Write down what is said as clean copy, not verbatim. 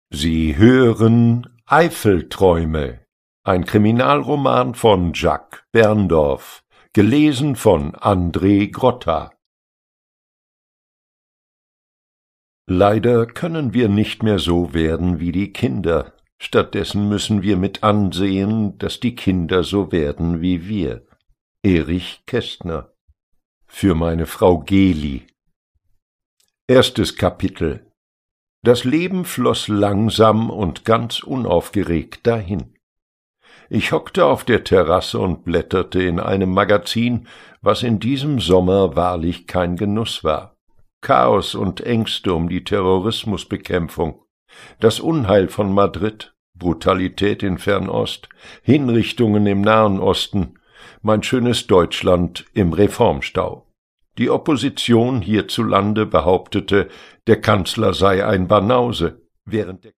Sie hören Eifelträume, ein Kriminalroman von Jacques Berndorf, gelesen von André Grotta. Leider können wir nicht mehr so werden wie die Kinder. Stattdessen müssen wir mit ansehen, dass die Kinder so werden wie wir. Erich Kästner. Für meine Frau Geli. Erstes Kapitel. Das Leben floss langsam und ganz unaufgeregt dahin. Ich hockte auf der Terrasse und blätterte in einem Magazin, was in diesem Sommer wahrlich kein Genuss war. Chaos und Ängste um die Terrorismusbekämpfung, das Unheil von Madrid, Brutalität in Fernost, Hinrichtungen im Nahen Osten, mein schönes Deutschland im Reformstau. Die Opposition hierzulande behauptete, der Kanzler sei ein Banause, während der